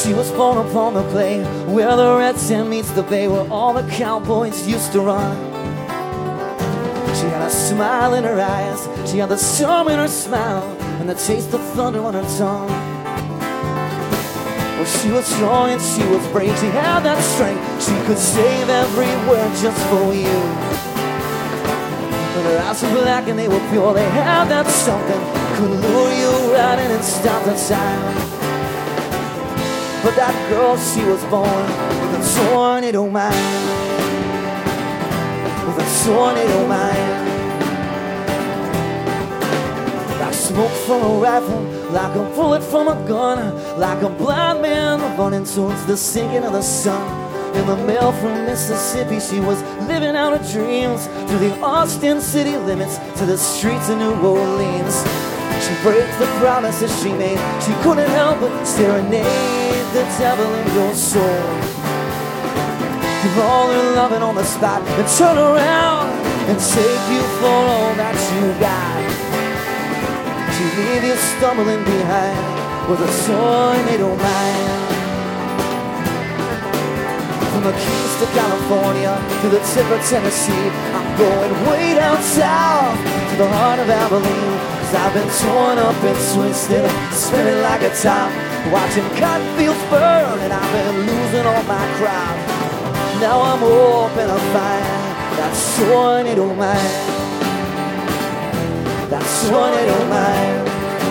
She was born upon the plain where the red sand meets the bay, where all the cowboys used to run. She had a smile in her eyes, she had the charm in her smile, and the taste of thunder on her tongue. Well, she was strong and she was brave, she had that strength, she could save every word just for you. But her eyes were black and they were pure, they had that something, could lure you right in and stop the time. But that girl, she was born with a tornado mind, with a tornado mind. Like smoke from a rifle, like a bullet from a gun, like a blind man running towards the sinking of the sun. In the mail from Mississippi, she was living out her dreams, through the Austin city limits to the streets of New Orleans. She breaks the promises she made, she couldn't help but serenade the devil in your soul. Give all her loving on the spot and turn around and take you for all that you got. She leave you stumbling behind with a tornado mind. From the Keys to California to the tip of Tennessee, I'm going way down south to the heart of Abilene. 'Cause I've been torn up and twisted, spinning like a top, watching cotton fields burn, and I've been losing all my crop. Now I'm hoping to find that tornado mind, that tornado mind.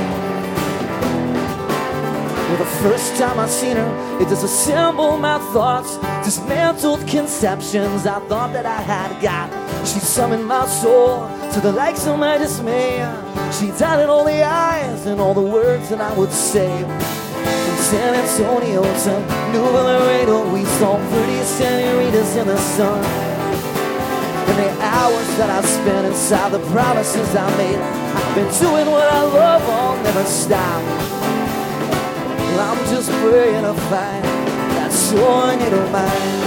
Well, the first time I seen her, it disassembled my thoughts, dismantled conceptions I thought that I had got. She summoned my soul to the likes of my dismay. She dotted all the I's and all the words that I would say. From San Antonio to New Laredo, we saw pretty senoritas in the sun. And the hours that I spent inside the promises I made, I've been doing what I love, I'll never stop. I'm just praying to find that tornado mind.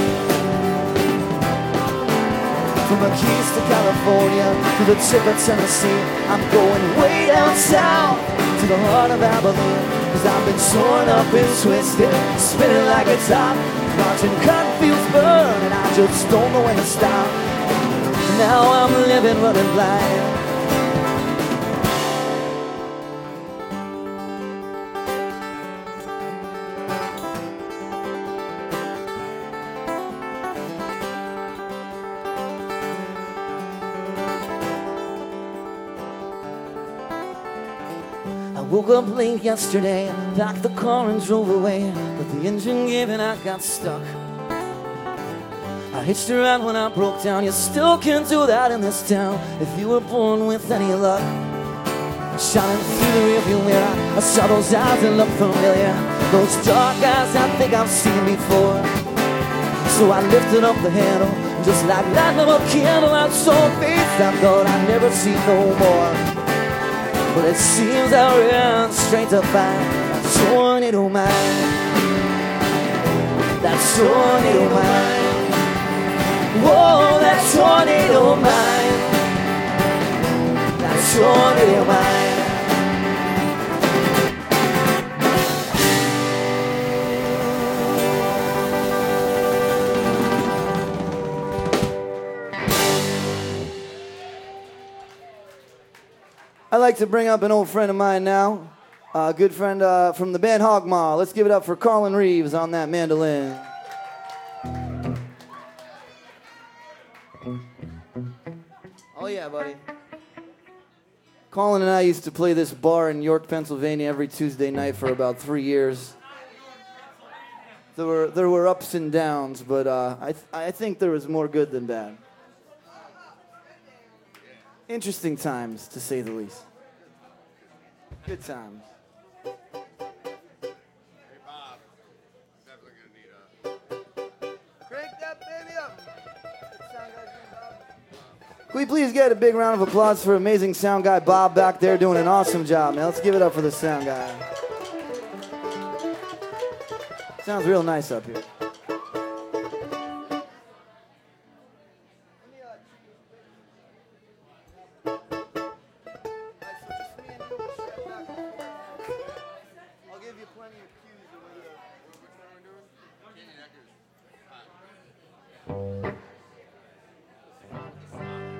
From the Keys to California to the tip of Tennessee, I'm going way down south to the heart of Abilene. 'Cause I've been torn up and twisted, spinning like a top, watching cotton fields burn, and I just don't know when to stop. Now I'm living running blind. Woke up late yesterday, packed the car and drove away, but the engine gave and I got stuck. I hitched a ride when I broke down. You still can't do that in this town if you were born with any luck. Shining through the rearview mirror, I saw those eyes that look familiar, those dark eyes I think I've seen before. So I lifted up the handle, just like lighting up a candle. I saw a face I thought I'd never see no more. But it seems I ran straight to find that tornado mind, that tornado mind. Whoa, that tornado mind, that tornado mind. I'd like to bring up an old friend of mine now, a good friend from the band Hogmaw. Let's give it up for Carlin Reeves on that mandolin. Oh yeah, buddy. Colin and I used to play this bar in York, Pennsylvania every Tuesday night for about 3 years. There were ups and downs, but I think there was more good than bad. Interesting times, to say the least. Good times. Hey, Bob. I'm definitely going to need a... Crank that baby up. Sound guy's name, Bob. Can we please get a big round of applause for amazing sound guy Bob back there doing an awesome job, man. Let's give it up for the sound guy. Sounds real nice up here.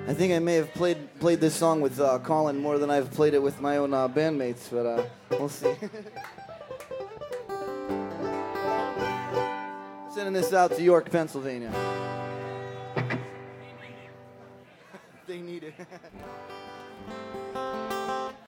I think I may have played this song with Colin more than I've played it with my own bandmates, but we'll see. Sending this out to York, Pennsylvania. They need it.